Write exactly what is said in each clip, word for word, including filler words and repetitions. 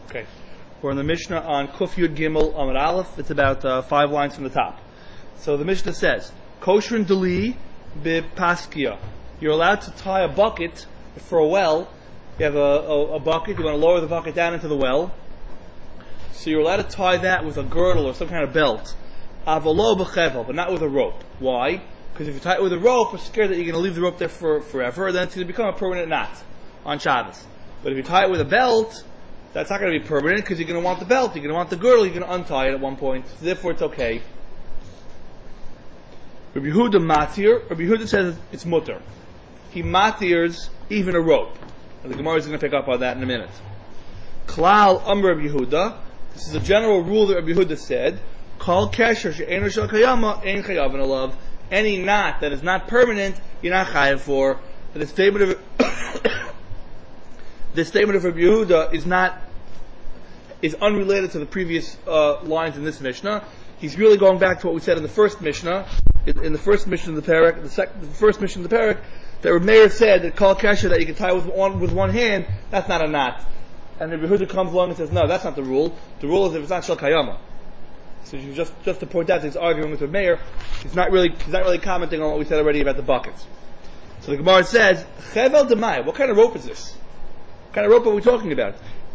Okay. We're in the Mishnah on Kuf Yud Gimel Amud Aleph. It's about uh, five lines from the top. So the Mishnah says, Kosherin Deli B'Paskia. You're allowed to tie a bucket for a well. You have a, a, a bucket, you want to lower the bucket down into the well. So you're allowed to tie that with a girdle or some kind of belt. Avolo b'chevel, but not with a rope. Why? Because if you tie it with a rope, you're scared that you're going to leave the rope there for forever, then it's going to become a permanent knot on Shabbos. But if you tie it with a belt, that's not going to be permanent because you're going to want the belt, you're going to want the girdle, you're going to untie it at one point. So therefore it's okay. Rabbi Yehuda matir. Rabbi Yehuda says it's mutter. He matirs even a rope. And the Gemara is going to pick up on that in a minute. Klal Amr Rabbi Yehuda. This is a general rule that Rabbi Yehuda said. Kol kesher she'eino shel kayama ein chayav alav. Any knot that is not permanent, you're not chayav for. And the statement of the statement of Rabbi Yehuda is not is unrelated to the previous uh, lines in this Mishnah. He's really going back to what we said in the first Mishnah. In, in the first Mishnah of the Parak, the, sec, the first Mishnah of the Parak, that Rabbi Meir said that kol kesher that you can tie with one with one hand, that's not a knot. And Rabbi Yehuda comes along and says, no, that's not the rule. The rule is if it's not shel kayama. So you just just to point out that he's arguing with Rabbi Meir, he's not really he's not really commenting on what we said already about the buckets. So the Gemara says, chevel demai. What kind of rope is this? What kind of rope are we talking about?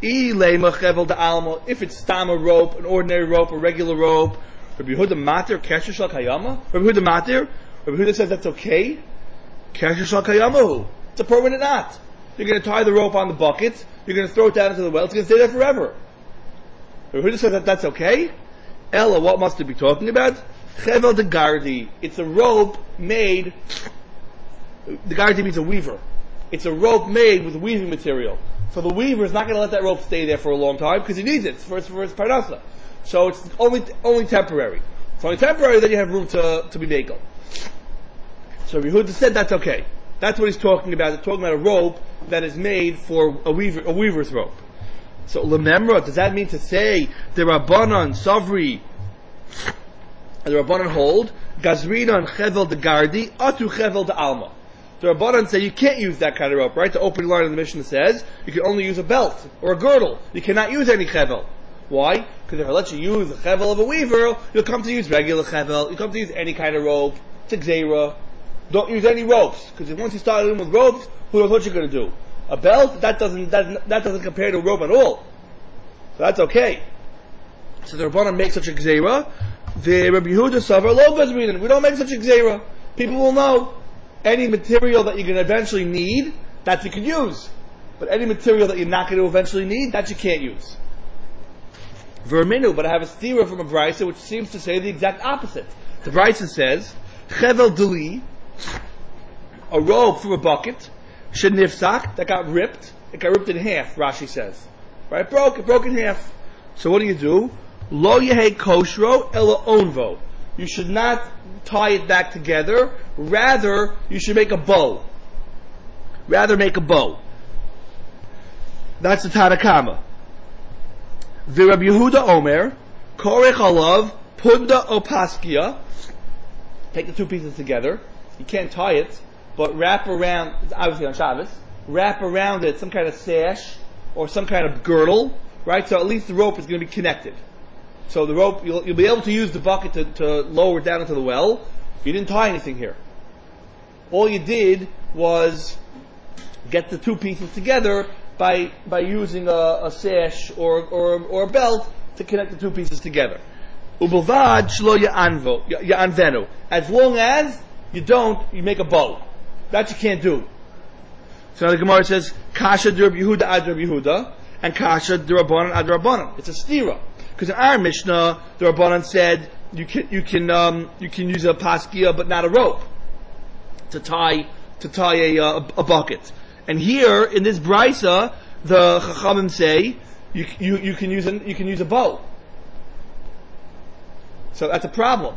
If it's stam a rope, an ordinary rope, a regular rope, Rabbi Yehuda matir kesher shel kayama. Rabbi Yehuda matir. Rabbi Yehuda says that's okay. Kesher shel kayamahu. It's a permanent knot. You're going to tie the rope on the bucket. You're going to throw it down into the well. It's going to stay there forever. Rabbi Yehuda says that that's okay. Ella, what must it be talking about? Chevel de gardi. It's a rope made. The gardi means a weaver. It's a rope made with weaving material. So the weaver is not going to let that rope stay there for a long time because he needs it for his, for his parnasa. So it's only only temporary. It's only temporary that you have room to to be makel. So Yehuda said that's okay. That's what he's talking about. He's talking about a rope that is made for a weaver, a weaver's rope. So lememra, does that mean to say the Rabbanan Savri, the Rabbanan hold Gazrinan Chevel de Gardi Atu Chevel de Alma? The Rabbanan say you can't use that kind of rope, right? The opening line of the Mishnah says you can only use a belt or a girdle. You cannot use any chevel. Why? Because if I let you use the chevel of a weaver, you'll come to use regular chevel. You come to use any kind of rope. It's a gzeira. Don't use any ropes, because once you start in with ropes, who knows what you're going to do? A belt that doesn't that, that doesn't compare to a rope at all. So that's okay. So the Rabbanan make such a gzeira. The Rabbi Yehuda Savar lo gazrinan. We don't make such a gzeira. People will know. Any material that you're going to eventually need, that you can use. But any material that you're not going to eventually need, that you can't use. Verminu, but I have a stira from a brisa which seems to say the exact opposite. The brisa says, Chevel deli, a rope from a bucket, shenifsak, that got ripped, it got ripped in half, Rashi says. Right? Broke, it broke in half. So what do you do? Lo yehei koshro ela onvo. You should not tie it back together. Rather, you should make a bow. Rather make a bow. That's the Tanakama. The Rabbi Yehuda Omer, Korech alav, Punda opaskia. Take the two pieces together. You can't tie it, but wrap around, obviously on Shabbos, wrap around it some kind of sash or some kind of girdle, right? So at least the rope is going to be connected. So the rope, you'll, you'll be able to use the bucket to, to lower it down into the well. You didn't tie anything here. All you did was get the two pieces together by by using a, a sash or, or or a belt to connect the two pieces together. Ubavad shlo ya'anvo ya'anvenu. As long as you don't, you make a bow. That you can't do. So now the Gemara says kasha d'Rabbi Yehuda ad Rabbi Yehuda and kasha d'Rabbanan ad Rabbanan. It's a stira. Because in our Mishnah, the Rabbanan said you can you can um, you can use a paskia but not a rope to tie to tie a uh, a bucket. And here in this brisa, the Chachamim say you you you can use a, you can use a bow. So that's a problem,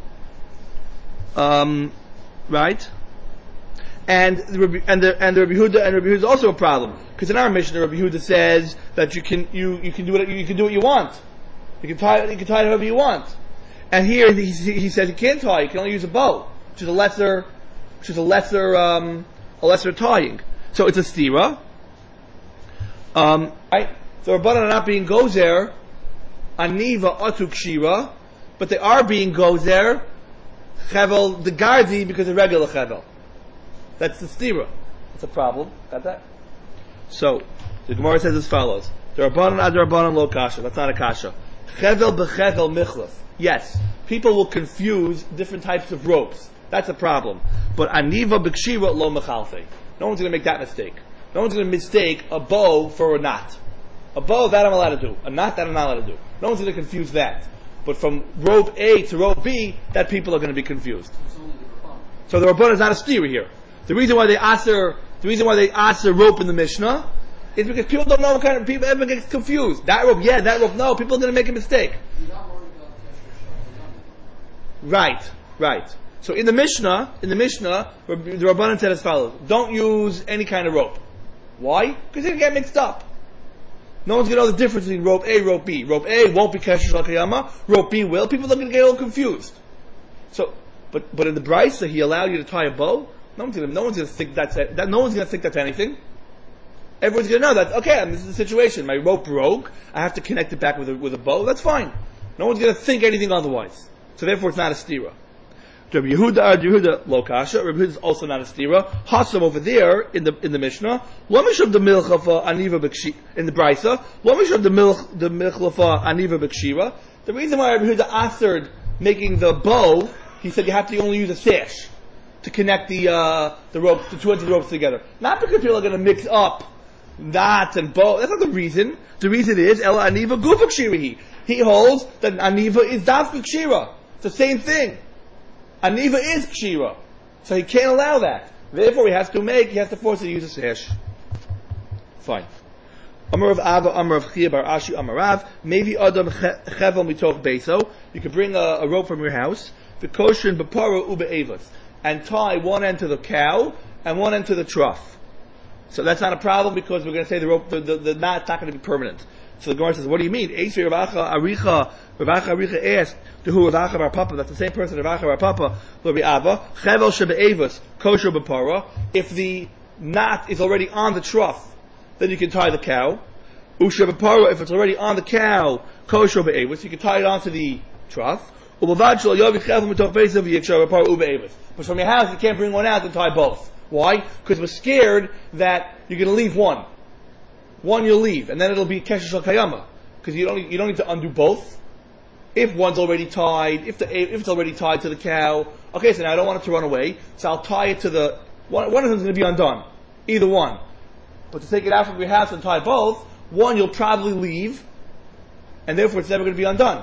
um, right? And the and the and the Rabbi Yehuda and Rabbi Yehuda is also a problem because in our Mishnah, Rabbi Yehuda says that you can you you can do it you can do what you want. You can tie you can tie it however you want. And here he, he says you can't tie. You can only use a bow, which is a lesser, which is a lesser, um, a lesser tying. So it's a stira. Um, I The Rabbanan are not being gozer aniva atu kshira, but they are being gozer chevel the gardi because of regular chevel. That's the stira. That's a problem. Got that? So the Gemara says as follows: the Rabbanan ad Rabbanan lo kasha. That's not a kasha. Chevel bechevel michlas. Yes, people will confuse different types of ropes. That's a problem. But aniva b'kshira lo mechalfe. No one's going to make that mistake. No one's going to mistake a bow for a knot. A bow, that I'm allowed to do. A knot, that I'm not allowed to do. No one's going to confuse that. But from rope A to rope B, that people are going to be confused. So the Rabbanan is not a steer here. The reason why they aser, the reason why they aser rope in the Mishnah is because people don't know what kind of people. Everyone gets confused. That rope, yeah, that rope, no. People are going to make a mistake. Right, right. So in the Mishnah, in the Mishnah, the Rabbanan said as follows: don't use any kind of rope. Why? Because they get mixed up. No one's going to know the difference between rope A, rope B. Rope A won't be kesher shel kayama. Rope B will. People are going to get all confused. So, but but in the Brisa, he allowed you to tie a bow. No one's going to no one's going to think that's that. No one's going to think that's anything. Everyone's going to know that. Okay, this is the situation. My rope broke. I have to connect it back with a, with a bow. That's fine. No one's going to think anything otherwise. So therefore, it's not a stira. Rabbi Yehuda, Rabbi Yehuda, lo kasha. Rabbi Yehuda is also not a stira. Hasam over there in the in the Mishnah. Lo mishab the milchafa aniva b'kshi in the Brisa. Lo mishab the milch the milchafa aniva b'kshira. The reason why Rabbi Yehuda answered making the bow, he said you have to only use a sash to connect the uh, the ropes, the two ends of the ropes together. Not because people are going to mix up knots and bow. That's not the reason. The reason is ela aniva gufa kshirihi. He holds that aniva is dafka kshira. It's the same thing. Aniva is kshira, so he can't allow that. Therefore, he has to make, he has to force it to use a sesh. Fine. Amar of Abba, Amar of Chia bar Ashi, Amar Rav. Maybe Adam chevel mitoch beso. You could bring a, a rope from your house, v'koshin b'para ube'evas, and tie one end to the cow and one end to the trough. So that's not a problem because we're going to say the rope, the, the, the knot's not going to be permanent. So the Gemara says, what do you mean? Eisri Ravacha Aricha, Ravacha Aricha asked to who Ravacha Bar Papa, that's the same person, Ravacha Bar Papa, Rabbi Abba, Chevel Shebe'evas, Kosher B'Para. If the knot is already on the trough, then you can tie the cow. Usha B'Para, if it's already on the cow, Kosher B'Evas, you can tie it onto the trough. Ubavad Shal Yovi Chevel Mitoch Besav Yiksha B'Para Ube'evas. But from your house, you can't bring one out and tie both. Why? Because we're scared that you're going to leave one. One you'll leave, and then it'll be kesher shel kayama, because you don't you don't need to undo both. If one's already tied, if the if it's already tied to the cow, okay, so now I don't want it to run away, so I'll tie it to the one. One of them's going to be undone, either one. But to take it out from your house and tie both, one you'll probably leave, and therefore it's never going to be undone.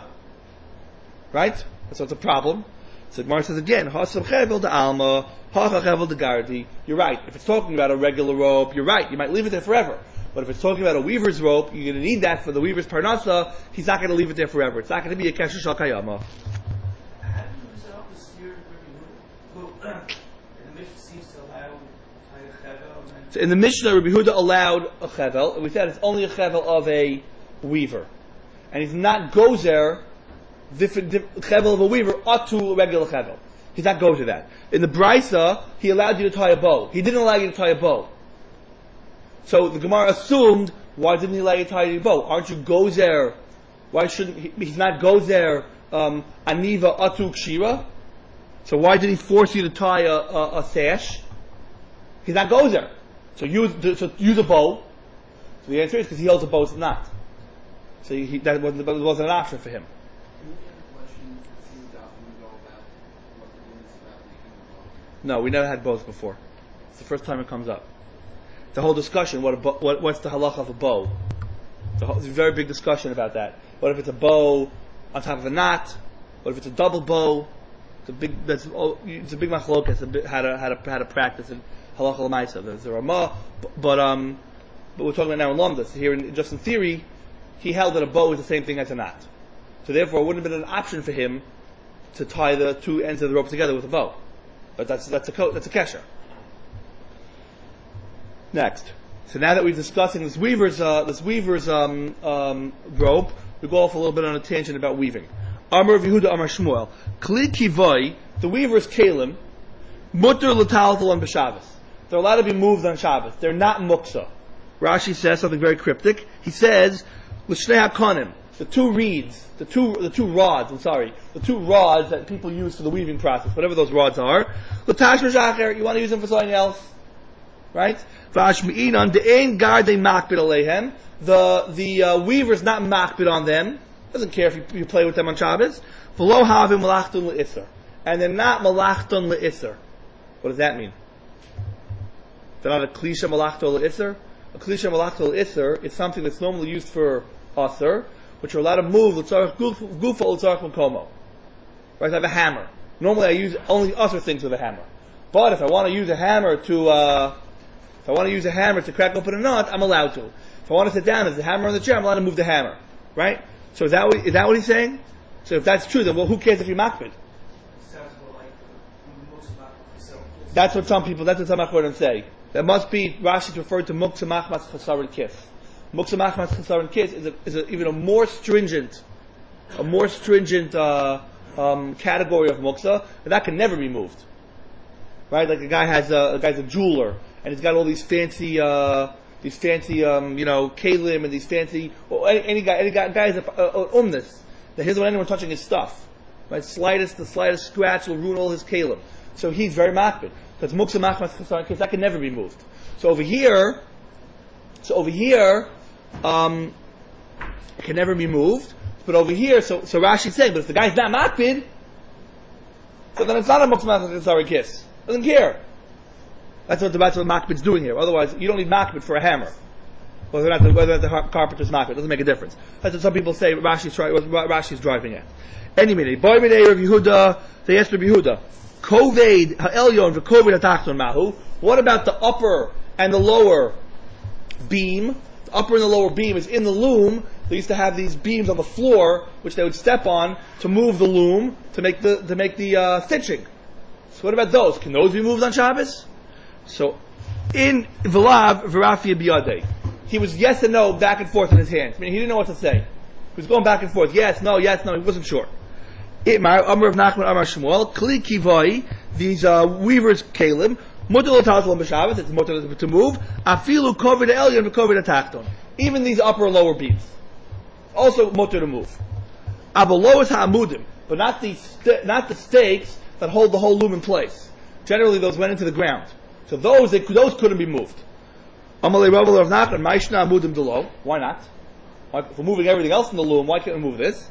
Right? So it's a problem. So Gemara says again, Hasav chevel de alma, hacha chevel de gardi. You're right. If it's talking about a regular rope, you're right. You might leave it there forever. But if it's talking about a weaver's rope, you're going to need that for the weaver's parnasa. He's not going to leave it there forever. It's not going to be a kesher shel kayama. How do you set up the steer who in the Mishnah seems to allow a chevel? So in the Mishnah, Rabbi Huda allowed a chevel, and we said it's only a chevel of a weaver, and he's not gozer different chevel of a weaver up to a regular chevel. He's not gozer that. In the Brisa, he allowed you to tie a bow. He didn't allow you to tie a bow. So the Gemara assumed, why didn't he allow you to tie a bow? Aren't you gozer? Why shouldn't he? He's not gozer um, aniva atu kshira. So why did he force you to tie a, a, a sash? He's not gozer. So use so use a bow. So the answer is because he holds a bow, it's not. So he, that wasn't that wasn't an option for him. No, we never had bows before. It's the first time it comes up. The whole discussion, what, a bo- what what's the halacha of a bow? Whole, there's a very big discussion about that. What if it's a bow on top of a knot? What if it's a double bow? It's a big, that's, oh, it's a big machlokas, a bit, how to, how to, how to practice in halacha l'maisa. There's a Ramah, but, but, um, but we're talking about now in Lomdas. Here, in, just in theory, he held that a bow is the same thing as a knot. So therefore, it wouldn't have been an option for him to tie the two ends of the rope together with a bow. But that's, that's a, co- that's a kesher. Next. So now that we're discussing this weaver's, uh, this weaver's, um, um, rope, we go off a little bit on a tangent about weaving. Amar Yehuda Amar Shmuel. Kli kivoi, the weaver's kalim, mutter l'taltal on b'Shabbos. They're allowed to be moved on Shabbos. They're not muksa. Rashi says something very cryptic. He says, L'shnei hakonim, the two reeds, the two, the two rods, I'm sorry, the two rods that people use for the weaving process, whatever those rods are, L'tash m'shacher, you want to use them for something else, right? V'ashmi'inan de'ein gardei makbid aleihem, the, the, uh, weaver's not makbid on them, doesn't care if you, you play with them on Shabbos, v'lo havim malachtun le'isser, and they're not malachtun le'isser. What does that mean? They're not a klisha malachto le'isser? A klisha malachto le'isser is something that's normally used for asr, which are allowed to move l'tzarech gufa l'tzarech makomo. Right? I have a hammer. Normally I use only asr things with a hammer. But if I want to use a hammer to, uh, if I want to use a hammer to crack open a nut, I'm allowed to. If I want to sit down, there's a hammer on the chair, I'm allowed to move the hammer. Right? So is that what, is that what he's saying? So if that's true, then well, who cares if you're makbid? Sounds more like the most makbid for self. That's what some people, that's what some Achronim say. That must be, Rashi's referred to Muktzah Machmas Chasar and Kis. Muktzah Machmas Chasar and Kis is, a, is a, even a more stringent, a more stringent uh, um, category of Muktzah, and that can never be moved. Right? Like a guy has a, a guy's a jeweler, and he's got all these fancy, uh, these fancy, um, you know, kalim, and these fancy, or any, any guy, any guy, guy has a, a, a umnus. That he doesn't want anyone touching his stuff. Right? Slightest, the slightest scratch will ruin all his kalim. So he's very makbid. Because muksa machmas chasar and that can never be moved. So over here, so over here, um, it can never be moved. But over here, so so Rashi's saying, but if the guy's not makbid, so then it's not a muksa machmas chasar and kiss. Doesn't care. That's what the that's what makbid's doing here. Otherwise, you don't need makbid for a hammer. Whether or not the, whether or not the carpenter's makbid doesn't make a difference. That's what some people say. Rashi's try, what Rashi's driving at. Any minute, boy minute Rav Yehuda, they asked Rav Yehuda. Koved ha'elyon v'koved ha'tachton mahu. What about the upper and the lower beam? The upper and the lower beam is in the loom. They used to have these beams on the floor, which they would step on to move the loom to make the to make the uh, stitching. So what about those? Can those be moved on Shabbos? So in V'lav v'rafia biyadei, he was yes and no back and forth in his hands. I mean, he didn't know what to say. He was going back and forth. Yes, no, yes, no. He wasn't sure. Itmar, Amar of Nachman, Amar Shmuel, Kli Kivai, these uh, weavers' kalim, Mutal Tazal B'Shabbos, it's mutal to move, Afilu Kovid Elyon Kovid Atachton. Even these upper and lower beams. Also mutal to move. Abolois Ha'amudim, but not the, st- not the stakes that hold the whole loom in place. Generally those went into the ground. So those, they, those couldn't be moved. Amalei Rabbal of Nachman, Maishna Amudim Delo. Why not? Why, if we're moving everything else in the loom, why can't we move this?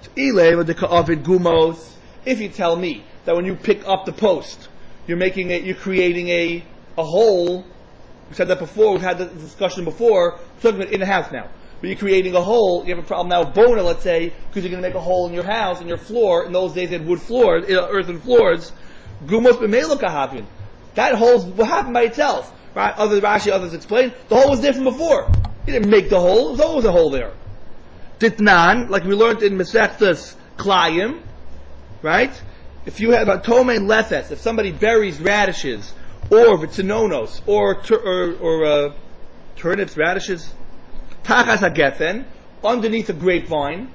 If you tell me that when you pick up the post, you're making a, you're creating a, a hole, we said that before, we've had the discussion before, we're talking about in the house now. But you're creating a hole, you have a problem now with Bona, let's say, because you're going to make a hole in your house, in your floor. In those days they had wood floors, earthen floors. Gumos b'meilo kahavin. That hole will happen by itself. Right? Others, Rashi, others explain, the hole was there from before. You didn't make the hole, there was always a hole there. Ditnan, like we learned in Masechtas Klayim, right? If you have a tomein lethes, if somebody buries radishes, or vitinonos, or tur- or, or uh, turnips, radishes, tachas hagefen, underneath a grapevine.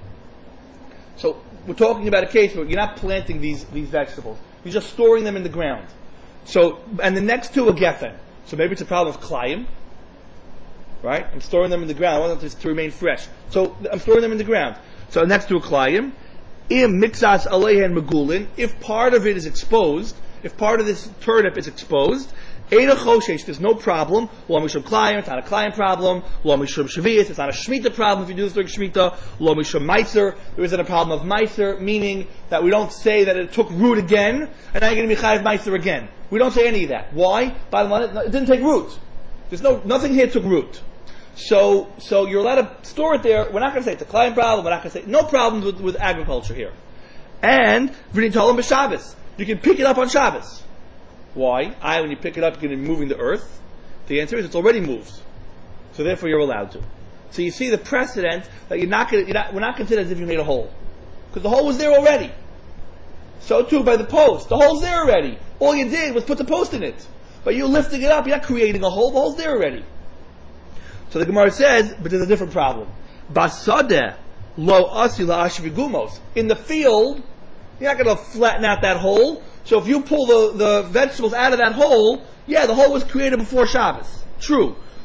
So we're talking about a case where you're not planting these these vegetables; you're just storing them in the ground. So, and the next two are gefen. So maybe it's a problem of Klayim. Right? I'm storing them in the ground. I want them to, to remain fresh. So I'm storing them in the ground. So next to a klayim, im mixas alehen megulin. If part of it is exposed, if part of this turnip is exposed, eina choshesh. There's no problem. Lo mishum klayim. It's not a klayim problem. Lo mishum shvius. It's not a shmita problem. If you do this during shmita, lo mishum meiser. There isn't a problem of meiser, meaning that we don't say that it took root again, and now you're going to be chayav meiser again. We don't say any of that. Why? By the way, it didn't take root. There's no nothing here took root. So, so you're allowed to store it there. We're not going to say it's a client problem. We're not going to say no problems with, with agriculture here. And v'nitolim b'Shabbos, you can pick it up on Shabbos. Why? I, when you pick it up, you're going to be moving the earth. The answer is it's already moved. So therefore, you're allowed to. So you see the precedent that you're not going to. You're not, we're not considered as if you made a hole, because the hole was there already. So too by the post, the hole's there already. All you did was put the post in it, but you're lifting it up. You're not creating a hole. The hole's there already. So the Gemara says, but there's a different problem. Basadeh lo asi la ashvigumos. In the field, you're not going to flatten out that hole. So if you pull the, the vegetables out of that hole, yeah, the hole was created before Shabbos. True.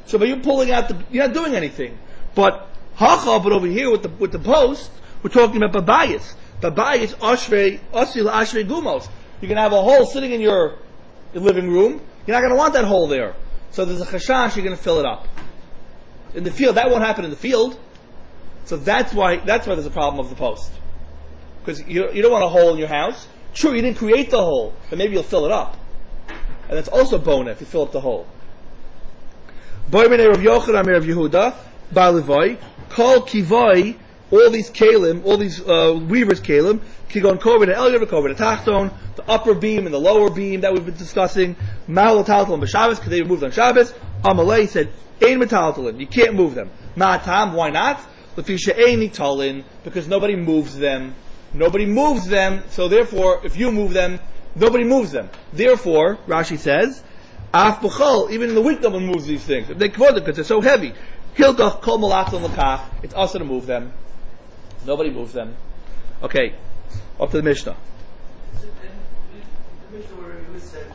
So by you pulling out the, you're not doing anything. But hacha, but over here with the with the post, we're talking about babayis. Babayis ashrei asil ashrei gumos. You're gonna have a hole sitting in your, your living room. You're not gonna want that hole there. So there's a chashash. You're gonna fill it up. In the field, that won't happen in the field. So that's why that's why there's a problem of the post. Because you you don't want a hole in your house. Sure, you didn't create the hole, but maybe you'll fill it up. And that's also bona if you fill up the hole. Boy Menei Rav Yochanan Rav Yehuda, Balivoi, Kol Kivoi, all these kalim, all these uh, weavers kalim, Kigon Koved, Elyon Koved, Tachton, the upper beam and the lower beam that we've been discussing, Mal Taltal and B'Shabbos, because they were moved on Shabbos. Amalei said, Ein Metaltalin, you can't move them. Ma'atam, why not? Lefisha Ein Nitalin, because nobody moves them. Nobody moves them, so therefore, if you move them, nobody moves them. Therefore, Rashi says, Af b'chol, even in the week, no one moves these things. If they kavod because they're so heavy, Hilgach kol malatzon l'kach, it's also to move them. Nobody moves them. Okay, up to the Mishnah. So then, the Mishnah where you said,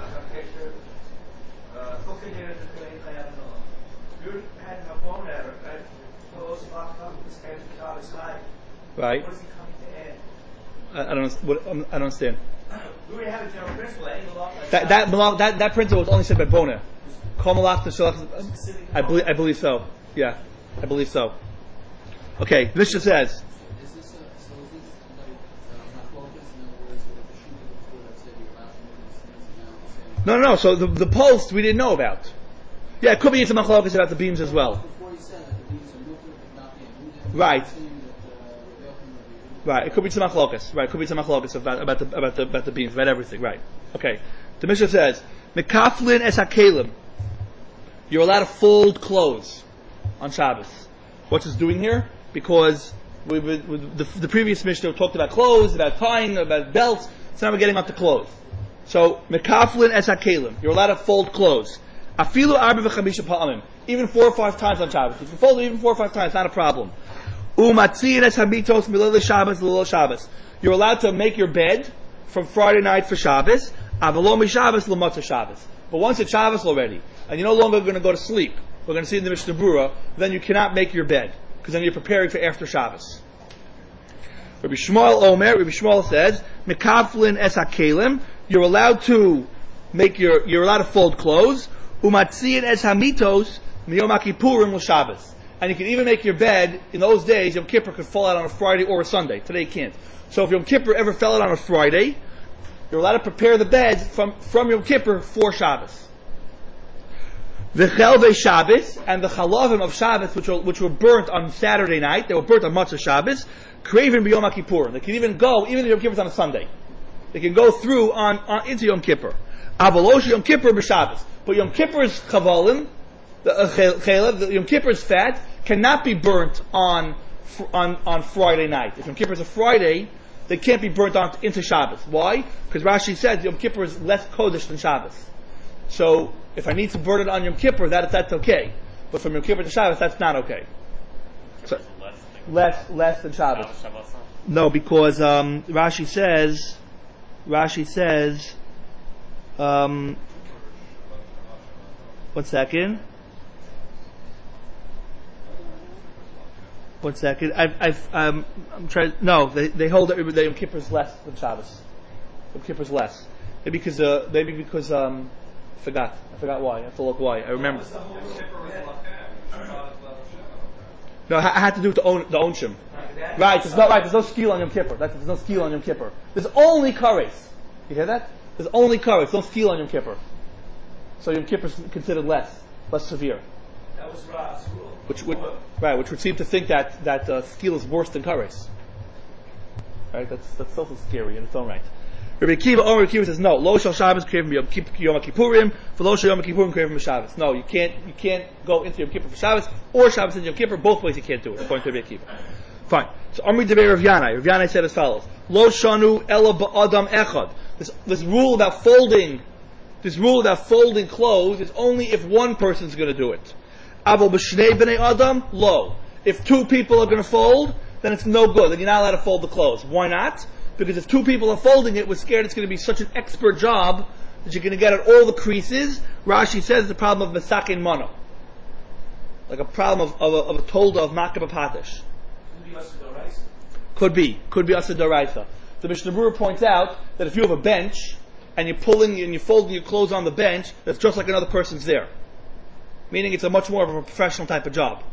cooking here the Kohen Chayam no. You had a bone error, right? So also locked up with this kind of job is high. Right. What is he coming to add? I, I don't. What, I don't understand. We already have a general principle. Any belong That that belong, that that principle was only said by Bona. Kol malach t'shalach. I believe. I believe so. Yeah, I believe so. Okay, the Mishnah says. Is this a, so is this like uh, machlokas, in other words, with the shooting before that said you're allowed to move these things and now it's saying No, no, no. So the the post we didn't know about. Yeah, it could be it's a machlokas about the beams as well. before you said that the beams are moving but not being moved. Right. Saying that uh, the veil can be Right, it could be some machlokas. Right, it could be some machlokas about about the about the about the beams, about everything. Right. Okay. The Mishnah says, "Mekaflin es hakelim." You're allowed to fold clothes on Shabbos. What's this doing here? Because we, we, we, the, the previous Mishnah talked about clothes, about tying, about belts. So now we're getting up to clothes. So mekaflin es hakelim. You're allowed to fold clothes. Afilu arba v'chamisha pa'amim. Even four or five times on Shabbos. You can fold it even four or five times. Not a problem. Umatziin es hamitos milil Shabbos l'lil Shabbos. You're allowed to make your bed from Friday night for Shabbos. Avalom Shabbos l'matzah Shabbos. But once it's Shabbos already, and you're no longer going to go to sleep, we're going to see in the Mishnah Berurah, then you cannot make your bed because then you're preparing for after Shabbos. Rabbi Shmuel Omer, Rabbi Shmuel says, Mekaflin es hakelim. You're allowed to make your, you're allowed to fold clothes. Umatziin es hamitos miyom Kippurim l'Shabbos. And you can even make your bed, in those days, Yom Kippur could fall out on a Friday or a Sunday. Today it can't. So if Yom Kippur ever fell out on a Friday, you're allowed to prepare the bed from, from Yom Kippur for Shabbos. The Chelvei Shabbos and the Chalavim of Shabbos, which were, which were burnt on Saturday night, they were burnt on Matzah Shabbos, Kraven B'Yom Kippur. They can even go, even if Yom Kippur is on a Sunday. They can go through on, on into Yom Kippur. Avalosh Yom Kippur b'Shabbos. But Yom Kippur's Chavalim, the uh, Chelev, the Yom Kippur's fat, cannot be burnt on, on, on Friday night. If Yom Kippur is a Friday, they can't be burnt on into Shabbos. Why? Because Rashi says Yom Kippur is less Kodesh than Shabbos. So, if I need to burn it on Yom Kippur, that, that's okay. But from Yom Kippur to Shabbos, that's not okay. So, less, less than Shabbos. No, because um, Rashi says, Rashi says, um, one second. One second. I've, I've, um, I'm trying. No, they, they hold that Yom Kippur is less than Shabbos. Yom Kippur is less. Maybe because, uh, maybe because, um, I forgot. I forgot why. I have to look why. I remember. No, I had to do with the own, the onshim. Right. There's no right. There's no skill on Yom Kippur. That's, there's no skill on Yom Kippur. There's only kares. You hear that? There's only kares. No skill on Yom Kippur. So Yom Kippur is considered less, less severe. That was Ra's rule. Which would, right, which would seem to think that that uh, skill is worse than kares. Right, that's that's also scary in its own right. Rabbi Akiva, oh, Rabbi Akiva says no. Lo shal Shabbos krev Yom Kippurim, for lo shal Yom Kippurim krev Shabbos. No, you can't you can't go into Yom Kippur for Shabbos or Shabbos into Yom Kippur. Both ways you can't do it according to Rabbi Akiva. Fine. So Amri Devei Rav Yanai. Rav Yanai said as follows: Lo shanu ela ba'adam echad. This this rule about folding, this rule about folding clothes is only if one person's going to do it. Aval b'shnei b'nei adam lo. If two people are going to fold, then it's no good. Then you're not allowed to fold the clothes. Why not? Because if two people are folding it, we're scared it's going to be such an expert job that you're going to get at all the creases. Rashi says the problem of mesakin mono. like a problem of, of, a, of a tolda of makab patish. Could be, could be asa d'oraisa. The Mishnah Berurah points out that if you have a bench and you're pulling and you're folding your clothes on the bench, that's just like another person's there. Meaning it's a much more of a professional type of job.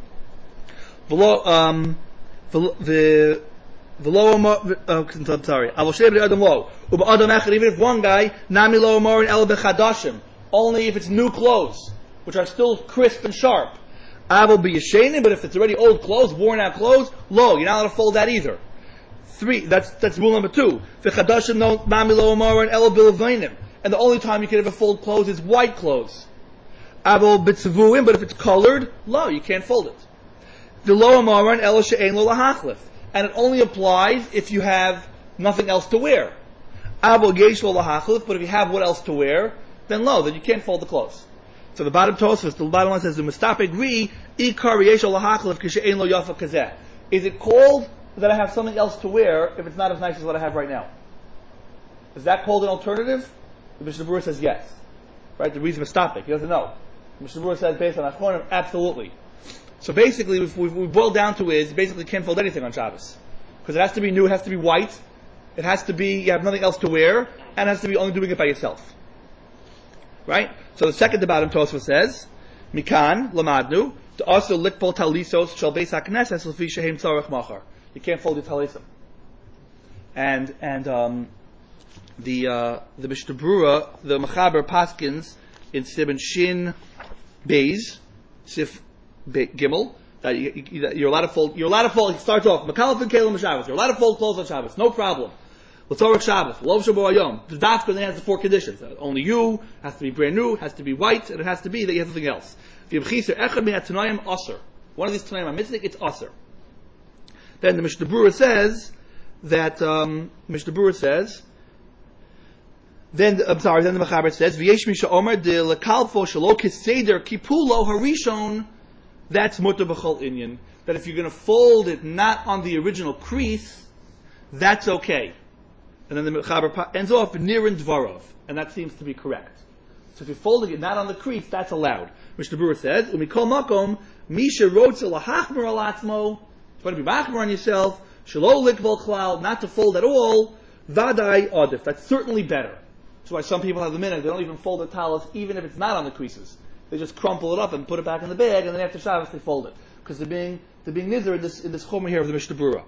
V'lo, um, the the low, I'm sorry. I will share the adam low. Uba adam echad, even if one guy nami lo amor and el bechadashim, only if it's new clothes, which are still crisp and sharp. I will be yashenim, but if it's already old clothes, worn out clothes, low, you're not allowed to fold that either. Three, that's that's rule number two. V'chadashim no nami lo amor and el bilavainim, and the only time you can ever fold clothes is white clothes. Abel bitzavuim, but if it's colored, low, you can't fold it. The lo amor and el she'ein lo lahachlif. And it only applies if you have nothing else to wear. Abel yesh lo lahachlif, but if you have what else to wear, then lo, then you can't fold the clothes. So the bottom Tosfos, the bottom one says, the mistapeg ri, ikar yesh lo lahachlif, kishe'ein lo yafa kazeh. Is it called that I have something else to wear if it's not as nice as what I have right now? Is that called an alternative? The Mishnah Berurah says yes. Right? The reason mistapeg, he doesn't know. The Mishnah Berurah says based on Achronim, absolutely. So basically, what we boiled down to is, you basically can't fold anything on Shabbos. Because it has to be new, it has to be white, it has to be, you have nothing else to wear, and it has to be only doing it by yourself. Right? So the second Debatim Tosfos says, Mikan, Lamadnu, to also likpol talisos shal beis hakneses l'fi shehem tzarech machar. You can't fold your talisim. And, and, um, the, uh, the Mishnah Berurah, the Mechaber Paskins, in Sibin Shin Beis, Sif Gimel, that you, you, you're allowed to fold. You're allowed to fold. It starts off Makalaf and Kalim Shabbos. You're allowed to fold clothes on Shabbos, no problem. L'tzorach Shabbos, Lov Shabbo Hayom. The Dafka then has the four conditions. Only you has to be brand new, has to be white, and it has to be that you have something else. If you have Chiser Echad Me'at Tanayim Aser, one of these Tanayim are missing, it's Aser. Then the Mishnah Berurah says that um, Mishnah Berurah says. Then I'm sorry. Then the Mechaber says V'yesh Misha Omer de Lekalfo Shalo Kiseder Kipulo Harishon. That's mutter b'chol inyan. That if you're going to fold it not on the original crease, that's okay. And then the Mechaber ends off nirin dvarov, and that seems to be correct. So if you're folding it not on the crease, that's allowed. Mishnah Berurah says, "Umikol makom misha rotze lahachmer alatzmo." If you want to be machmer on yourself, shelo likbol klal, not to fold at all. Vadai adif. That's certainly better. That's why some people have the minute they don't even fold the talis, even if it's not on the creases. They just crumple it up and put it back in the bag, and then after Shabbos they fold it because they're being they're being nizar in this in this chomer here of the Mishnah Berurah.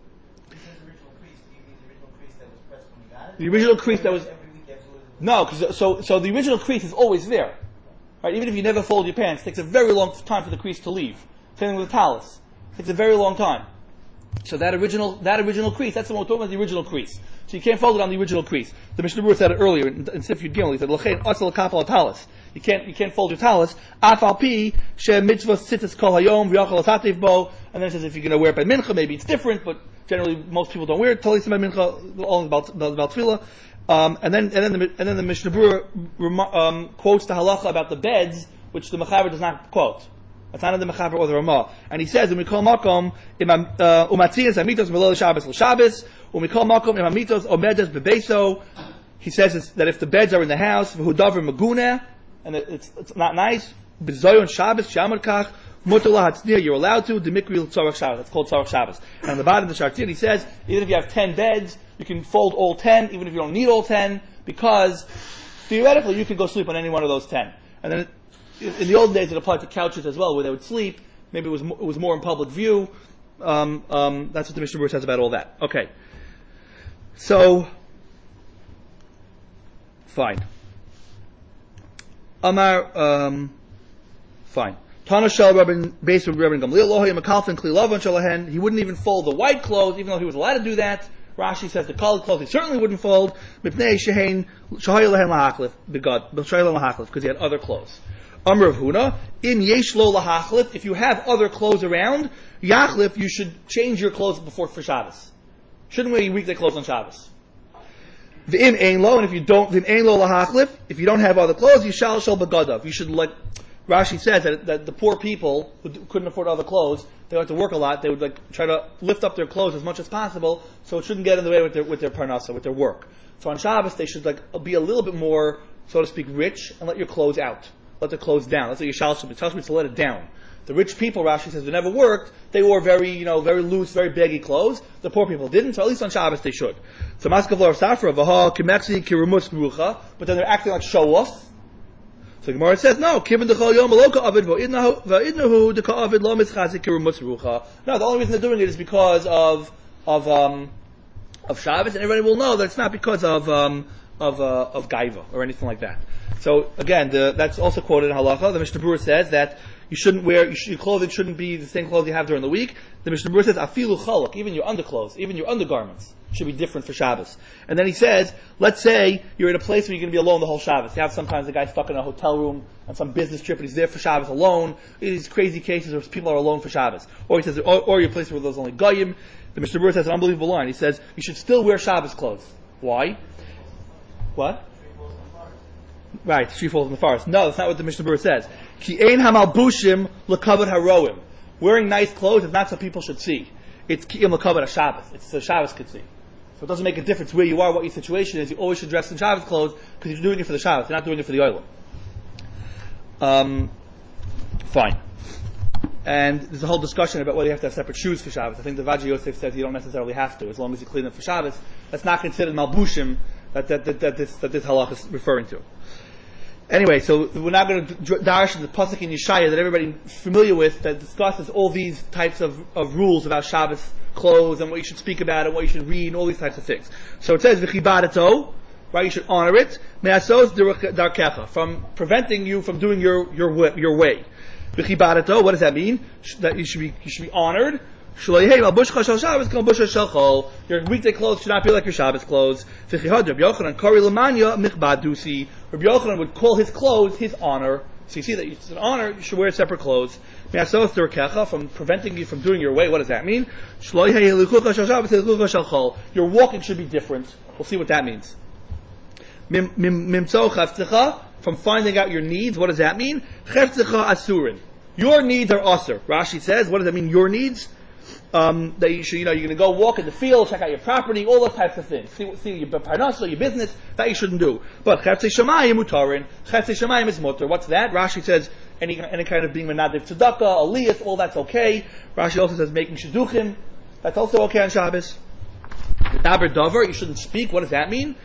The original crease that was no, because so so the original crease is always there, right? Even if you never fold your pants, it takes a very long time for the crease to leave. Same thing with the talis, it takes a very long time. So that original that original crease, that's the one we're talking about, the original crease. So you can't fold it on the original crease. The Mishnah Berurah said it earlier in, in Sif Yud Gimel. He said, "L'chein asal kapal talis." You can't you can't fold your talis. Afal pi she mitzvah sitas kol hayom v'yachal atativ bo. And then it says if you're going to wear it by mincha, maybe it's different, but generally most people don't wear it. Talis by mincha, only about about tefillah. Um, and then and then the and then the Mishnah Berurah um, quotes the halacha about the beds, which the Mechaber does not quote. That's not in the Mechaber or the Ramah. And he says, "Umikol makom umatzias amitos melol Shabbos l'Shabbos umikol makom imamitos omedes bebeso." He says that if the beds are in the house, v'hudavar maguna, and it's it's not nice, b'zoyon Shabbos shamarkach mutala hatznir, you're allowed to demikri l'tzorach Shabbos. That's called tzorach Shabbos. And on the bottom of the Shartir, he says, even if you have ten beds, you can fold all ten, even if you don't need all ten, because theoretically you could go sleep on any one of those ten. And then in the old days, it applied to couches as well, where they would sleep. Maybe it was it was more in public view. Um, um, that's what the Mishnah Berurah says about all that. Okay, so fine. Amar, um, fine. Tana shel Rabban based on Rabban Gamliel Lohay Makalfin Klilavan Shalahen. He wouldn't even fold the white clothes, even though he was allowed to do that. Rashi says the colored clothes he certainly wouldn't fold. Mipnei shehein shahay lahem lahachlif begad shahay lahachlif because he had other clothes. Amr of Huna, in yesh lo lahachlif, if you have other clothes around, yachlif, you should change your clothes before for Shabbos. Shouldn't wear your weekday clothes on Shabbos. V'im ein lo, and if you don't, v'im ein lo lahachlif, if you don't have other clothes, you shall shall begadav. You should like, Rashi says that, that the poor people who couldn't afford other clothes, they had to work a lot, they would like try to lift up their clothes as much as possible, so it shouldn't get in the way with their, with their parnasa, with their work. So on Shabbos, they should like be a little bit more, so to speak, rich, and let your clothes out. Let the clothes down. That's what your shal should be. Shal should be to let it down. The rich people, Rashi says, who never worked, they wore very, you know, very loose, very baggy clothes. The poor people didn't, so at least on Shabbos they should. So Maskavlar Safra, Vaha, Kimexi, Kirumus, Rucha, but then they're acting like show-offs. So Gemara says, no, Kibin Dechol Yom Aloka Avid, Va'idnahu, Deka Avid, Lo Mitzchazi, Kirumus, Rucha. No, the only reason they're doing it is because of, of, um, of Shabbos, and everybody will know that it's not because of, um, of, uh, of Gaiva, or anything like that. So, again, the, that's also quoted in Halacha. The Mishnah Berurah says that you shouldn't wear, you should, your clothing shouldn't be the same clothes you have during the week. The Mishnah Berurah says, afilu chalak, even your underclothes, even your undergarments should be different for Shabbos. And then he says, let's say you're in a place where you're going to be alone the whole Shabbos. You have sometimes a guy stuck in a hotel room on some business trip and he's there for Shabbos alone. These crazy cases where people are alone for Shabbos. Or he says, or, or you're a place where there's only goyim. The Mishnah Berurah says an unbelievable line. He says, you should still wear Shabbos clothes. Why? What? Right, tree falls in the forest. No, that's not what the Mishnah Berurah says. Ki ein hamalbushim lekavod haroim. Wearing nice clothes is not so people should see. It's ki'im lekavod haShabbos. It's so Shabbos could see. So it doesn't make a difference where you are, what your situation is. You always should dress in Shabbos clothes because you're doing it for the Shabbos. You're not doing it for the oilam. Um, fine. And there's a whole discussion about whether you have to have separate shoes for Shabbos. I think the Vaji Yosef says you don't necessarily have to, as long as you clean them for Shabbos. That's not considered malbushim that, that, that, that this, that this halach is referring to. Anyway, so we're now going to dash the pasuk in Yeshaya that everybody is familiar with that discusses all these types of, of rules about Shabbos clothes and what you should speak about and what you should read and all these types of things. So it says v'chibadato, right? You should honor it. Me'asos darkecha, from preventing you from doing your your way, your way. V'chibadato, what does that mean? That you should be you should be honored. Your weekday clothes should not be like your Shabbos clothes. Rabbi Yochanan would call his clothes his honor. So you see that it's an honor, you should wear separate clothes. From preventing you from doing your way, what does that mean? Your walking should be different. We'll see what that means. From finding out your needs, what does that mean? Your needs are asur. Rashi says, what does that mean, your needs? Um, that you should, you know, you're going to go walk in the field, check out your property, all those types of things. See, see your parnasa, your business, that you shouldn't do. But chetzei shamayim mutarin, chetzei shamayim is mutar. What's that? Rashi says any any kind of being menadiv tzedakah, aliyas, all that's okay. Rashi also says making shidduchim, that's also okay on Shabbos. Daber davar, you shouldn't speak. What does that mean?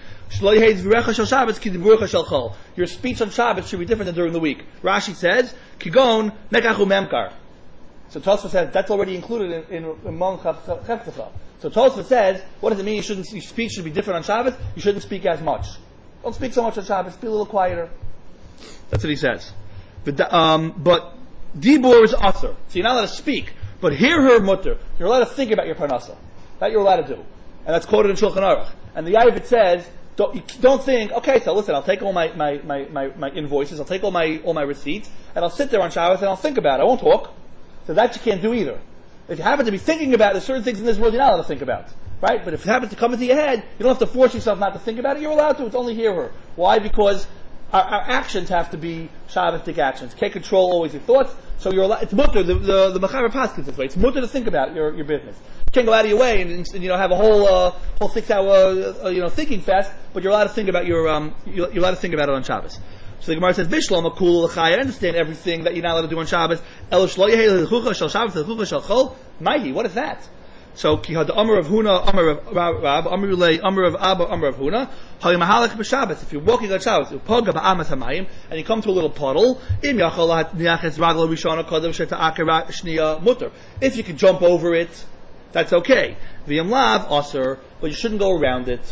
Your speech on Shabbos should be different than during the week. Rashi says, kigon mekachu memkar. So Tosfos says that's already included in in Mon Cheftecha. So Tosfos says, what does it mean? You shouldn't your speech should be different on Shabbos. You shouldn't speak as much. Don't speak so much on Shabbos. Be a little quieter. That's what he says. But, um, but dibur is asur. So you're not allowed to speak, but hear her mutter. You're allowed to think about your parnasa. That you're allowed to do, and that's quoted in Shulchan Aruch. And the Yavit says, don't, don't think, okay, so listen, I'll take all my, my, my, my, my invoices, I'll take all my all my receipts, and I'll sit there on Shabbos and I'll think about it. I won't talk. So that you can't do either. If you happen to be thinking about it, there's certain things in this world you're not allowed to think about. Right? But if it happens to come into your head, you don't have to force yourself not to think about it, you're allowed to, it's only hear her. Why? Because our, our actions have to be Shabbatic actions. Can't control always your thoughts, so you're allowed, it's mutter, the, the, the Mechaber Paskins this way, it's mutter to think about your, your business. You can't go out of your way and, and, and you know, have a whole, uh, whole six hour, uh, you know, thinking fest, but you're allowed to think about your, um, you're, you're allowed to think about it on Shabbos. So the Gemara says, Bishlam akul l'chai. I understand everything that you're not allowed to do on Shabbos. El shlo yehei l'chucha shel Shabbos l'chucha shel chol. Mahi, what is that? So ki had the Amar of Huna, Amar of Rab, Amar Ulei, Amar of Abba, Amar of Huna. Hali mahalach b'Shabbos. If you're walking on Shabbos, you poga ba'amas hamayim, and you come to a little puddle. Im yachal niaches ragla rishona kodem sheta'akera shniya mutter. If you can jump over it, that's okay. V'yam lav asur, but you shouldn't go around it.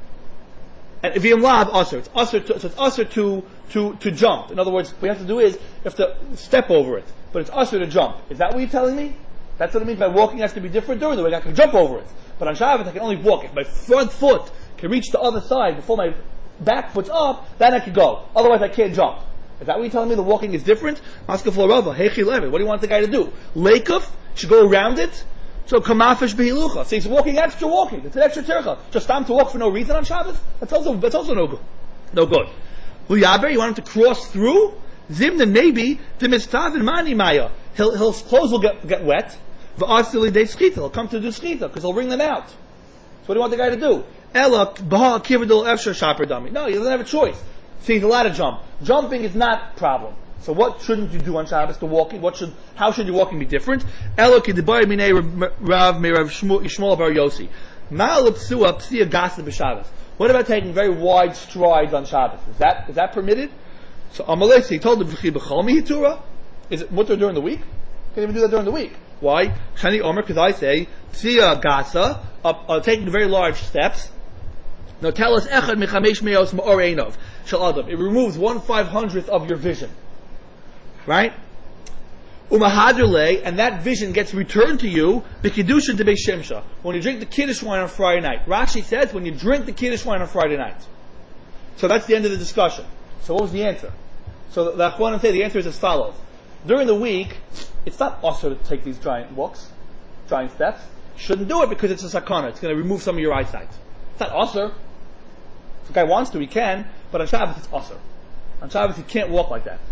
And v'yam lav asur, it's asur to, so it's asur to to to jump. In other words, what you have to do is you have to step over it, but it's asur to jump. Is that what you're telling me? That's what it means by walking has to be different. During the week I can jump over it, but on Shabbos I can only walk. If my front foot can reach the other side before my back foot's up, then I can go. Otherwise I can't jump. Is that what you're telling me? The walking is different? Maskef Rava, Hechi Levi. What do you want the guy to do? Leikuf should go around it. So kamafish behilucha. So he's walking extra walking. It's an extra tircha. Just time to walk for no reason on Shabbos. That's also that's also no good. No good. Luyaber, you want him to cross through? Zimna maybe the mistav and mani maya. He'll his clothes will get get wet. V'asili de schita. He'll come to do schita because he'll wring them out. So what do you want the guy to do? Ela baha kivadol efshar shaper dummy. No, he doesn't have a choice. So he's allowed to jump. Jumping is not a problem. So what shouldn't you do on Shabbos? The walking. What should? How should your walking be different? Elo kidibar minei Rav Merav Shmuel Bar Yossi. Ma'al psua psia gasa b'Shabbos. What about taking very wide strides on Shabbos? Is that is that permitted? So Amalek, he told the V'chi b'chol mihitura. Is it mutter during the week? Can't even do that during the week. Why? Shani Omer, because I say psia gasa, uh, uh, taking very large steps. Now tell us echad mechamesh meos ma'or einov shel adam. It removes one five hundredth of your vision, right? Umahadrle, and that vision gets returned to you b'kiddushin to Shimsha when you drink the kiddush wine on Friday night. Rashi says when you drink the kiddush wine on Friday night. So that's the end of the discussion. So what was the answer? So the Achronim say the answer is as follows: during the week, it's not also to take these giant walks, giant steps. You shouldn't do it because it's a sakana. It's going to remove some of your eyesight. It's not usher. If a guy wants to, he can, but on Shabbos it's usher. On Shabbos he can't walk like that.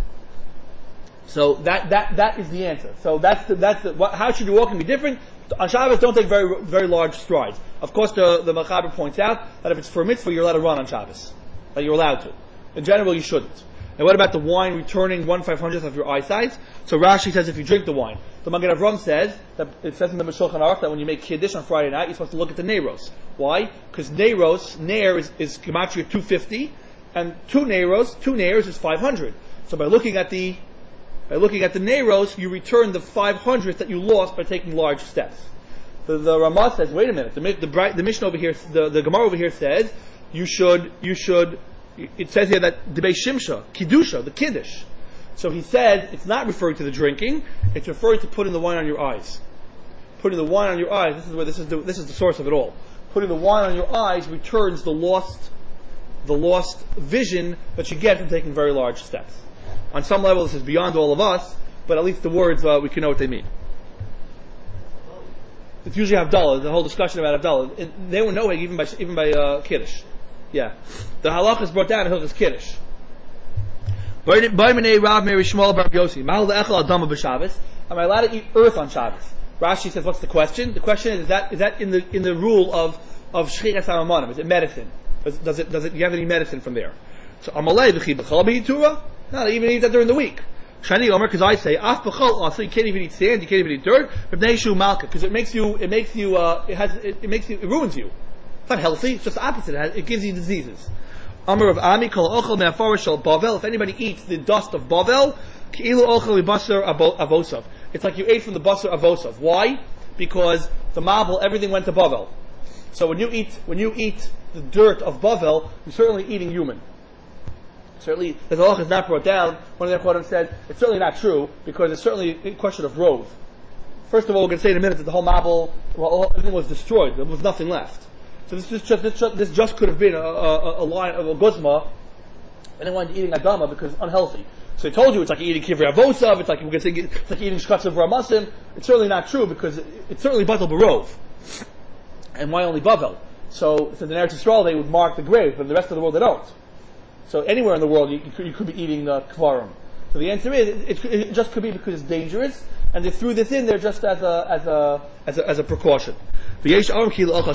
So that that that is the answer. So that's the, that's the, what, how should your walking be different? On Shabbos, don't take very very large strides. Of course, the the Machaber points out that if it's for a mitzvah, you're allowed to run on Shabbos. That you're allowed to. In general, you shouldn't. And what about the wine returning one five hundredth of your eyesight? So Rashi says if you drink the wine. The Magen Avram says that it says in the Shulchan Aruch that when you make kiddush on Friday night, you're supposed to look at the neiros. Why? Because neiros, nair is, is gematria two fifty, and two neiros, two nairs is five hundred. So by looking at the by looking at the neiros, you return the five hundredth that you lost by taking large steps. The, the Ramah says, wait a minute. The the, the, the Mishnah over here, the, the Gemara over here says you should you should. It says here that the Beis Shimsha, Kiddusha, the Kiddush. So he said it's not referring to the drinking; it's referring to putting the wine on your eyes. Putting the wine on your eyes. This is where this is the, this is the source of it all. Putting the wine on your eyes returns the lost, the lost vision that you get from taking very large steps. On some level, this is beyond all of us, but at least the words uh, we can know what they mean. It's usually Havdalah. The whole discussion about Havdalah. It, they were knowing even by even by uh, Kiddush. Yeah, the halach is brought down in Hilchos Kiddush. Am I allowed to eat earth on Shabbos? Rashi says, "What's the question?" The question is: Is that is that in the in the rule of of shchiras hamamonim? Is it medicine? Does, does it does it? Do you have any medicine from there? So Amalei v'chi b'chol b'yitura. No, they even eat that during the week. Shani Omer, because I say af b'chol also you can't even eat sand, you can't even eat dirt. Because it makes you it makes you uh, it has it, it makes you it ruins you. It's not healthy. It's just the opposite. It, has, it gives you diseases. Amar of Ami kol ochel me'afar shel Bavel. If anybody eats the dust of Bavel, ki'ilu ochel basar avosav. It's like you ate from the basar avosav. Why? Because the Mabel, everything went to Bavel. So when you eat when you eat the dirt of Bavel, you're certainly eating human. Certainly, the halach is not brought down. One of the Chodim said it's certainly not true because it's certainly a question of rove. First of all, we're going to say in a minute that the whole Mabel, well, everything was destroyed. There was nothing left. So this, this, just, this, just, this just could have been a, a, a line of a guzma, and they wanted eating adama because it's unhealthy. So they told you it's like eating kivrei avosav, it's like we're going to say it's like eating shkatz of ramasim. It's certainly not true because it, it's certainly batal barov. And why only Bavel? So, so in Eretz Yisrael they would mark the grave, but in the rest of the world they don't. So anywhere in the world you, you, could, you could be eating uh, kvarim. So the answer is it, it, it just could be because it's dangerous, and they threw this in there just as a as a as a, as a precaution. Others say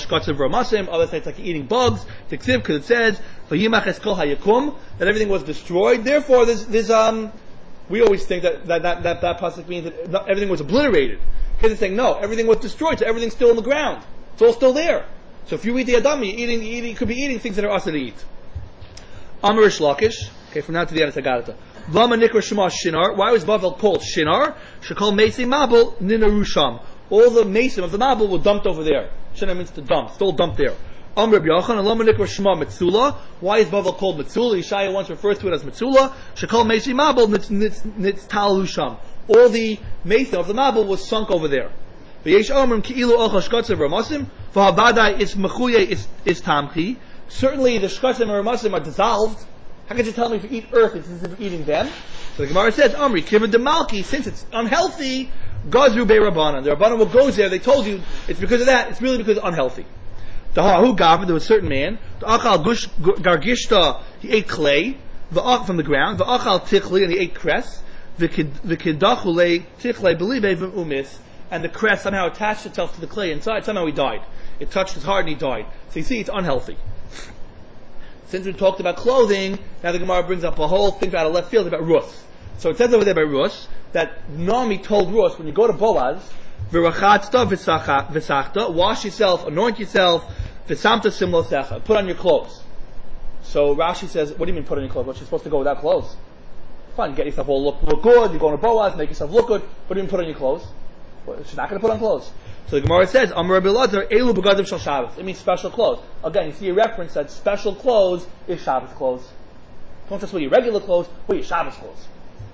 it's like eating bugs, because it says that everything was destroyed. Therefore, there's, there's um, we always think that that that that, that pasuk means that not, everything was obliterated. Because it's saying no, everything was destroyed, so everything's still on the ground. It's all still there. So if you eat the adam, you're eating, you're eating, you could be eating things that are also to eat. Amarish Lakish. Okay, from now to the end, I got it. Lama Nikra Shema Shinar. Why was Bavel called Shinar? Shekol Meisi Mabel Ninarusham. All the mason of the Mabel were dumped over there. Shinar means to dump. It's all dumped there. Amr B'Yachan. Lama Nikra Shema Metzula. Why is Bavel called Metzula? Yeshaya once refers to it as Metzula. Shekol Meisi Mabel Nitztalusham. All the mason of the Mabel was sunk over there. V'yesh Amrim Ki'ilu Ochel Shkatzav Ramasim. V'Havadai is Mechuye is is Tamchi. Certainly the shkasim and ramasim are dissolved. How could you tell me if you eat earth, it's as if you're eating them? So the Gemara says, Amri, kivad demalki, since it's unhealthy, gazru be rabbanan. The rabbanan will go there, they told you, it's because of that, it's really because it's unhealthy. Who gavra, there was a certain man, the achal gush gargishta, he ate clay, the from the ground, the achal tichli, and he ate cress, the kedachule tichle believe umis, and the cress somehow attached itself to the clay inside, somehow he died. It touched his heart and he died. So you see, it's unhealthy. Since we talked about clothing, now the Gemara brings up a whole thing out of left field about Ruth. So it says over there by Rus that Naomi told Rus, when you go to Boaz, v'rachatzta v'sachta, wash yourself, anoint yourself, v'samta simlosecha, put on your clothes. So Rashi says, what do you mean put on your clothes? Well, she's supposed to go without clothes. Fine, get yourself all look, look good, you're going to Boaz, make yourself look good. What do you mean put on your clothes? Well, she's not going to put on clothes. So the Gemara says, Amar Rabbi Elazar, Elu begadim shel Shabbos. It means special clothes. Again, you see a reference that special clothes is Shabbos clothes. Don't just wear your regular clothes, wear your Shabbos clothes.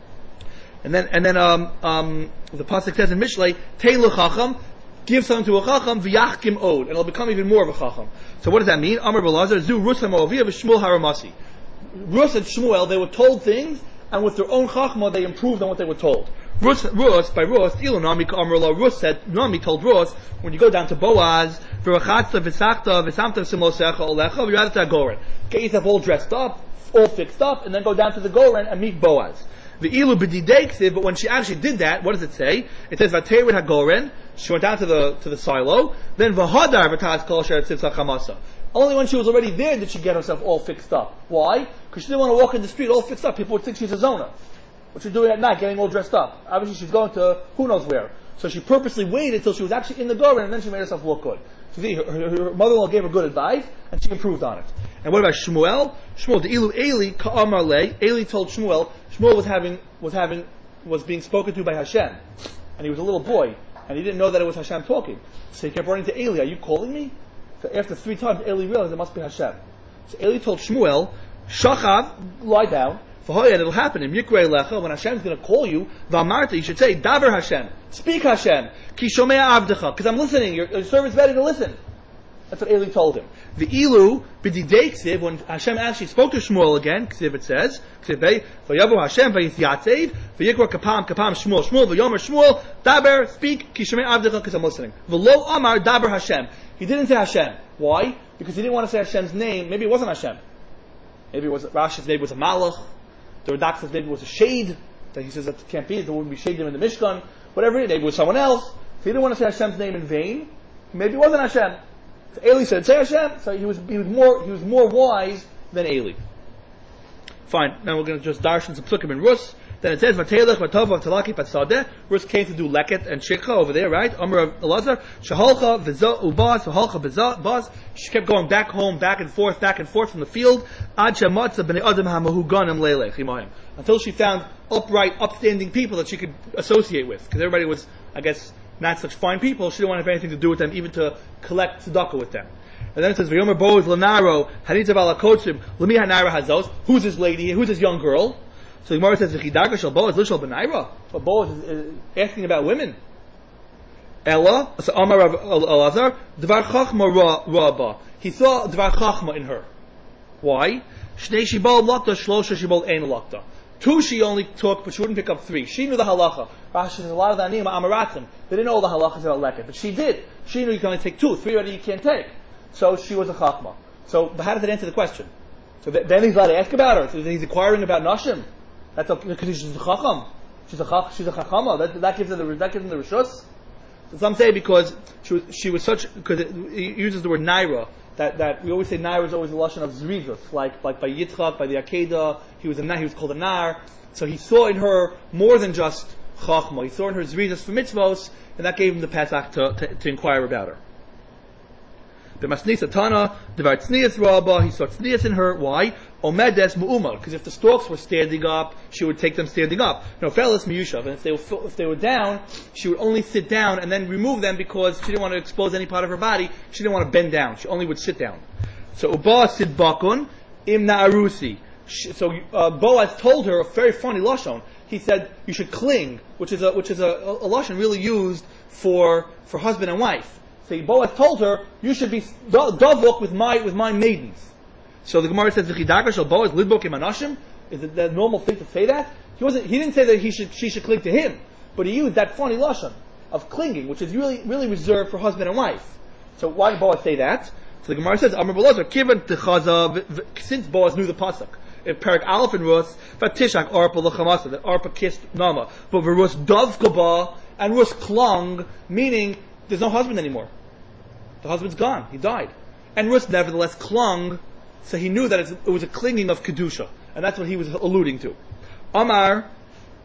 And then, and then, um, um, the pasuk says in Mishlei, Teilu chacham, give something to a chacham, v'yachkim od, and it'll become even more of a chacham. So what does that mean? Amar Rabbi Elazar, Zu Rus HaMoaviyah v'Shmuel Haramasi. Rus and Shmuel, they were told things, and with their own chachma, they improved on what they were told. Rus, Rus by Rus, Ilu Nami Ka'amar Allah, Rus said, Nami told Rus, when you go down to Boaz, v'rachatza v'sachta v'samta v'simosecha olecha v'yadata goren. Get yourself all dressed up, all fixed up, and then go down to the goren and meet Boaz. The ilu b'dideiksiv, but when she actually did that, what does it say? It says v'teirid hagoren. She went down to the to the silo. Then v'hadar v'taz kol asher tzivsa chamasa. Only when she was already there did she get herself all fixed up. Why? Because she didn't want to walk in the street all fixed up. People would think she's a zoner. What she's doing at night, getting all dressed up. Obviously, she's going to who knows where. So she purposely waited until she was actually in the goren, and then she made herself look good. So see, her, her, her mother-in-law gave her good advice, and she improved on it. And what about Shmuel? Shmuel, the ilu Eli ka'amar le. Eli told Shmuel. Shmuel was having was having was being spoken to by Hashem, and he was a little boy, and he didn't know that it was Hashem talking. So he kept running to Eli. Are you calling me? So after three times, Eli realized it must be Hashem. So Eli told Shmuel, Shachav, lie down. For it'll happen in Yikrei Lecha, when Hashem's going to call you, V'amarta, you should say, Davar Hashem, speak Hashem, Ki Shomea Avdecha, because I'm listening, your, your servant's ready to listen. That's what Eli told him. The Ilu, B'didei Ksiv, when Hashem actually spoke to Shmuel again, Ksiv it says, Ksiv Bey, V'yavu Hashem, V'yithyatzev, V'yikra Kapam, Kapam Shmuel, Shmuel, V'yomer Shmuel, Davar, speak, Ki Shomea Avdecha, because I'm listening. V'lo Amar, Davar Hashem. He didn't say Hashem. Why? Because he didn't want to say Hashem's name. Maybe it wasn't Hashem. Maybe it was, Rashi's name was a Malach. The Radak says maybe it was a shade, that he says that it can't be, there wouldn't be shade in the Mishkan, whatever, maybe it was someone else. So he didn't want to say Hashem's name in vain. Maybe it wasn't Hashem. So Eli said, say Hashem. So he was he was more he was more wise than Eli. Fine. Now we're going to just darshan some psukim in Rus. Then it says, V'teilech v'tova v'talaki patsadeh. Rus came to do leket and shikha over there, right? Amar Elazar, Shaholcha v'za ubaz, v'holcha baz. She kept going back home, back and forth, back and forth from the field. Ad shematza b'nei adam ha'mahu ganim leilech imayim. Until she found upright, upstanding people that she could associate with. Because everybody was, I guess, not such fine people. She didn't want to have anything to do with them, even to collect tzedakah with them. And then it says, V'yomer boaz l'naro, hanitzav ala kotzim, l'mi ha'nara hazos. Who's this lady? Who's this young girl? So the Gemara says, "V'chidaga shel Boaz lishol b'naira." But Boaz is, is asking about women. Ella, so Amar Rav Elazar, dvar chachma raba. He saw dvar chachma in her. Why? Shnei shibal lakta, shlosha shibal ein lakta. Two she only took, but she wouldn't pick up three. She knew the halacha. Rashi says a lot of the aniyim amaratim. They didn't know all the halachas about leket, but she did. She knew you can only take two. Three already you can't take. So she was a chachma. So how does it answer the question? So th- then he's allowed to ask about her. So he's inquiring about nashim. That's okay, because she's a chacham. She's a chach, she's a chachama. That, that gives her the that gives her the rishus. So some say because she was she was such, because it, it uses the word naira. That that we always say naira is always a lashon of zrizus, like like by Yitzchak, by the Akedah. He was a he was called a nar. So he saw in her more than just chachma. He saw in her zrizus for mitzvos, and that gave him the pesach to, to to inquire about her. The Masnisa Tana, Devar Tznias Rabba, he saw Tznias in her. Why? Omedes Mu'umar. Because if the stalks were standing up, she would take them standing up. No, Felis Miyushav. And if they, were, if they were down, she would only sit down and then remove them because she didn't want to expose any part of her body. She didn't want to bend down. She only would sit down. So Uba Sid Bakun, Im Na'arusi. So uh, Boaz told her a very funny lashon. He said you should cling, which is a which is a, a, a lashon really used for for husband and wife. So Boaz told her, you should be davok with my with my maidens. So the Gemara says, "V'chidaga shel Boaz lidbok im anashim." Is it the normal thing to say that? He wasn't. He didn't say that he should she should cling to him, but he used that funny lashon of clinging, which is really really reserved for husband and wife. So why did Boaz say that? So the Gemara says, "Amar Belazar kivan techaza." Since Boaz knew the pasuk, in Perak Aleph and Rus, "Vatishak arpa lechamasa," that arpa kissed Nama, but Rus davkaba and Rus clung, meaning there's no husband anymore. The husband's gone. He died. And Rus nevertheless clung, so he knew that it was a clinging of Kedusha. And that's what he was alluding to. Amar,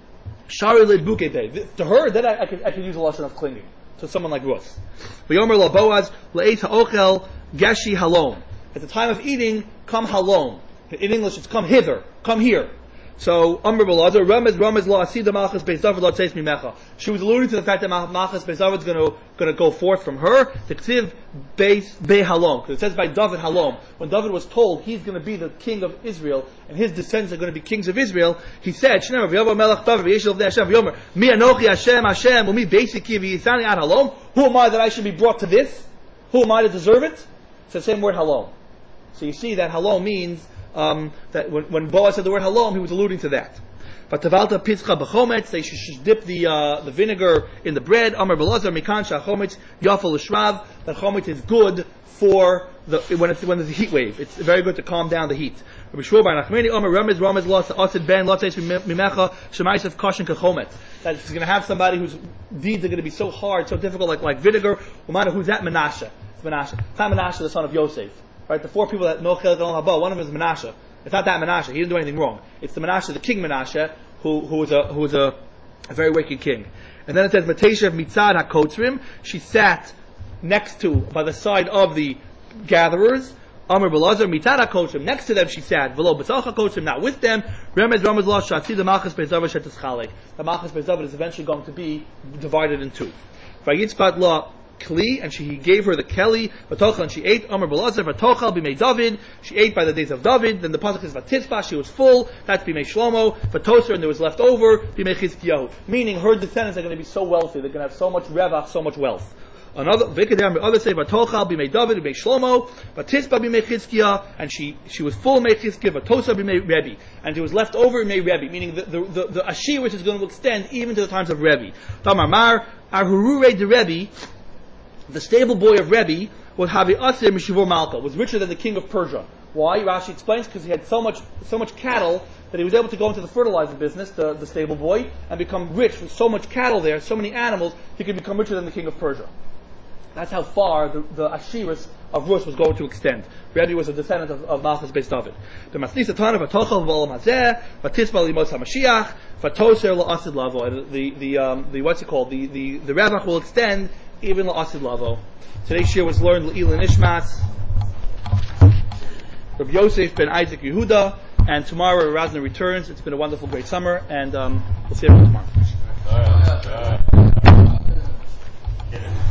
Shari lebuke day. To her, then I, I could I could use a lashon of clinging to someone like Rus. V'yomer la Boaz le'et ha'ochel geshi halom. At the time of eating, come halom. In English, it's come hither, come here. So, Amr B'Lazar, Ramez, Ramez La Asida Malchus Beis David La Tzeis Mimecha. She was alluding to the fact that Malchus Beis David is going to going to go forth from her. The Ksiv Beis Be Halom, because it says by David Halom. When David was told he's going to be the king of Israel and his descendants are going to be kings of Israel, he said, "Shneimar V'Yavo Melech David V'Yeshel V'nei Hashem V'Yomer Mi Anochi Hashem Hashem U'mi Beisiki V'Yisani Ad Halom." Who am I that I should be brought to this? Who am I to deserve it? It's the same word Halom. So you see that Halom means um, that when, when Boaz said the word Halom, he was alluding to that. But Tavalta Pitzcha B'chometz, they should dip the uh, the vinegar in the bread. Amar Belazar Mikan Shachometz Yafal L'Shrav. That chometz is good for the when it's when there's a heat wave. It's very good to calm down the heat. Rabbi Shmuel Bar Nachmani Amar Ramez Ramez Los Asid Ben Lotzes Mimecha Shemaisav Koshin Kachometz. That if he's going to have somebody whose deeds are going to be so hard, so difficult, like like vinegar. No matter who's that, Menashe. It's Menashe. It's not Menashe, the son of Yosef. Right, the four people that know Chelik Al Haba, one of them is Menashe. It's not that Menashe. He didn't do anything wrong. It's the Menashe, the king Menashe, who who was a who was a, a very wicked king. And then it says Mateshev Mitzad HaKotzrim. She sat next to, by the side of the gatherers. Amr Belazar Mitzad HaKotzrim. Next to them she sat. V'lo B'tzal HaKotzrim, not with them. Remez Ramez Lo Shatzi the Malchus Beis David Sheteschalek. The Malchus Beis David is eventually going to be divided in two. Vayitzpat Lo Kli, and she he gave her the Kelly, Vatochel, and she ate. Amr Belazar, Vatochel, Bimei David. She ate by the days of David. Then the pasuk is Vatitzpa, she was full. That's Bimei Shlomo. Vatoser, and there was left over. Bimei Chizkiyahu. Meaning her descendants are going to be so wealthy, they're going to have so much revach, so much wealth. Another Vikadam, others say Vatochel, Bimei David, Bimei Shlomo. Vatitzpa, Bimei Chizkiyah, and she she was full Bimei Chizkiyah. Vatoser, Bimei Rebbe, and it was left over Bimei Rebbe, meaning the the the, the ashir which is going to extend even to the times of Rebbe. Tamar Mar, Arhurure de Rebbe. The stable boy of Rebbe was Havi Asir Mishivor Malka, was richer than the king of Persia. Why? Rashi explains because he had so much so much cattle that he was able to go into the fertilizer business, the, the stable boy, and become rich with so much cattle there, so many animals, he could become richer than the king of Persia. That's how far the, the Ashiras of Rus was going to extend. Rebbe was a descendant of, of Malchus Beis David. The Masnisa Tana Vatochel V'Olam Hazeh V'Titzpa Limos HaMashiach V'Toser La'asid Lavo. The the um, the what's it called? The the the Revach will extend even La'asid Lavo. Today's shir was learned L'Ilan Ishmas, Rabbi Yosef ben Isaac Yehuda, and tomorrow Razna returns. It's been a wonderful, great summer, and um, we'll see everyone tomorrow.